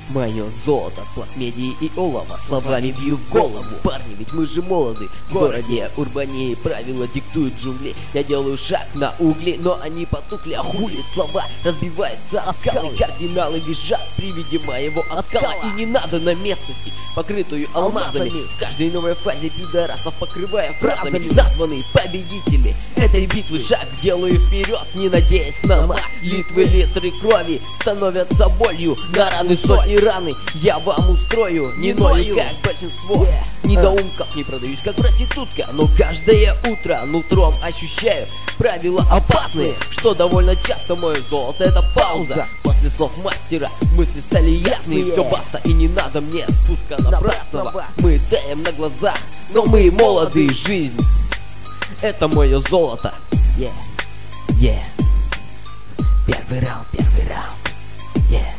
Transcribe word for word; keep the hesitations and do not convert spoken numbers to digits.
Мое золото, сплав меди и олова, словами бью в голову. Парни, ведь мы же молоды, в городе урбанее правила диктуют джунгли. Я делаю шаг на угли, но они потухли, а хули слова разбиваются от скалы. Кардиналы визжат при виде моего оскала. И не надо на местности, покрытую алмазами. В каждой новой фазе пидорасов покрывая фразами. Названные победители этой битвы, шаг делаю вперед, не надеясь на молитвы. Литры крови становятся болью, на раны сотни раны я вам устрою. Не ною, как большинство недоумков, не продаюсь, как проститутка, но каждое утро нутром ощущаю правила опасные, что довольно часто мое золото — это пауза. После слов мастера мысли стали ясные. Все баста, и не надо мне спуска напрасного. Мы таем на глазах, но мы молоды. Жизнь — это мое золото. Yeah, yeah. Первый раунд, первый раунд. Yeah.